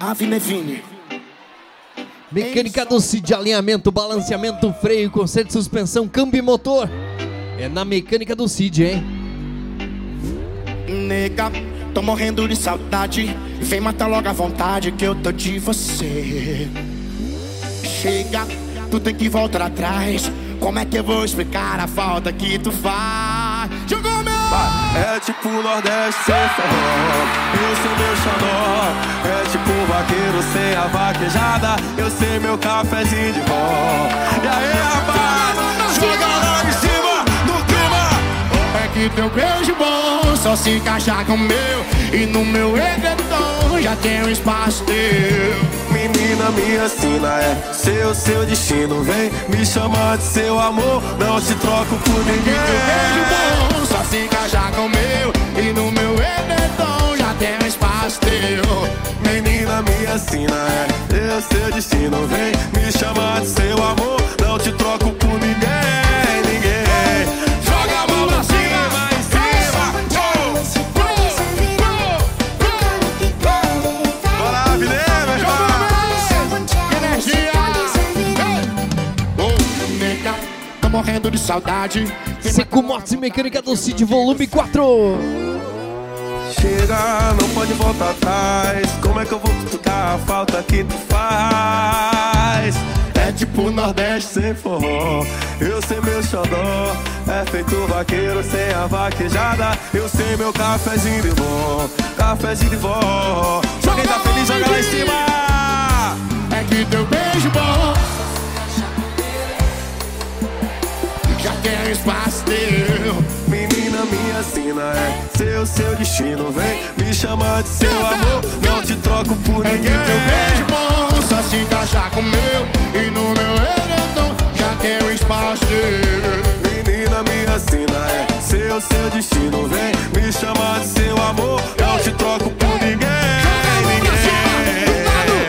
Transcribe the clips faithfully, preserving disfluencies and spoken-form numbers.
Ave Nevine. Mecânica do Cid, alinhamento, balanceamento, freio, conserto de suspensão, câmbio e motor. É na Mecânica do Cid, hein? Nega, tô morrendo de saudade. Vem matar logo a vontade que eu tô de você. Chega, tu tem que voltar atrás. Como é que eu vou explicar a falta que tu faz? Jogou meu... É tipo Nordeste sem forró, eu sou meu xodó. É tipo vaqueiro sem a vaquejada, eu sei meu cafezinho de vó. E aí, rapaz, joga lá em cima, no clima. É que teu beijo bom só se encaixa com o meu. E no meu edredom já tem um espaço teu. Menina, minha sina é seu, seu destino. Vem me chamar de seu amor, não te troco por ninguém. Teu beijo bom só se encaixa com o meu. E no meu edredom já tem um espaço teu. Menina, minha sina é seu, seu destino. Vem me chamar de seu amor, não te troco por ninguém, ninguém. Joga a mão pra cima, em cima. Bora, Avenida. Tô morrendo de saudade. Seco Motos e Mecânica do Cid, volume quatro. Chega, não pode voltar atrás. Como é que eu vou explicar a falta que tu faz? É tipo Nordeste sem forró, eu sei meu xodó. É feito vaqueiro sem a vaquejada, eu sei meu cafezinho de vó, cafezinho de vó. Só quem tá feliz joga lá em cima. É que teu beijo bom já tem espaço teu. Menina, minha sina é seu, seu destino. Vem me chamar de seu amor, não te troco por É que ninguém. teu beijo bom só se encaixa com o meu. E no meu edredom já tem um espaço teu. Menina, minha sina é seu, seu destino. Vem me chamar de seu amor, não te troco por ninguém, ninguém.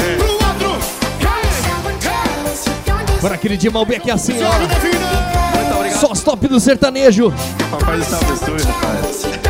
Bora, queridinho Malbec, assim, ó. Muito obrigado. Só os top do sertanejo. Papai do céu abençoe, rapaz.